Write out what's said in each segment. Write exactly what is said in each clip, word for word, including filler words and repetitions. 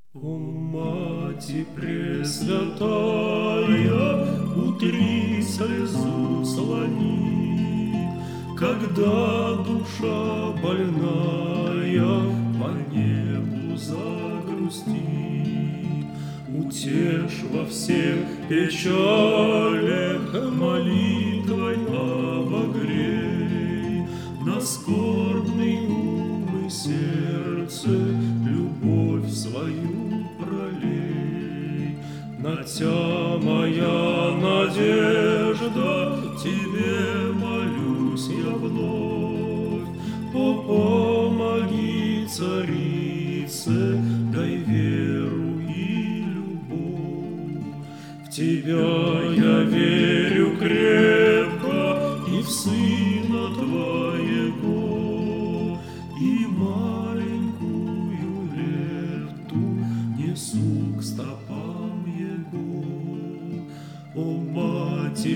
О, Мати Пресвятая, утри слезу слони, когда душа больная по небу загрустит. Утешь во всех печалях, молитвой обогрей на скорбный ум и сердце любовь свою пролей. На Тя моя надежда, Тебе молюсь я вновь. О, помоги, Царице, дай веру и любовь. В Тебя я верю крепко, и в Сына Твоего, и маленькую лепту несу к стопам Его. О, Мати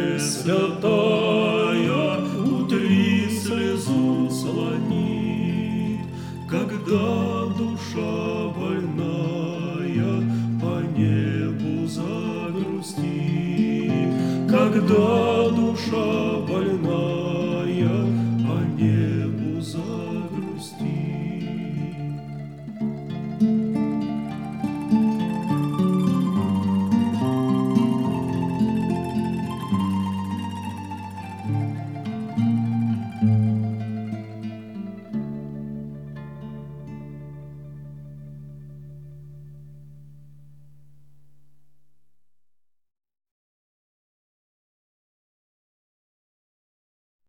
Пресвятая, утри слезу слони, когда душа больная по небу загрустит, когда